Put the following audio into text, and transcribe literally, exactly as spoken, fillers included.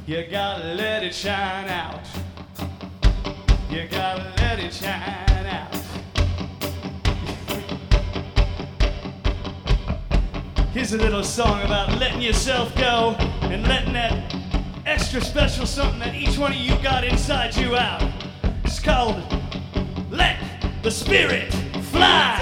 You gotta let it shine out. You gotta let it shine out. Here's a little song about letting yourself go and letting that extra special something that each one of you got inside you out. It's called Let the Spirit Fly.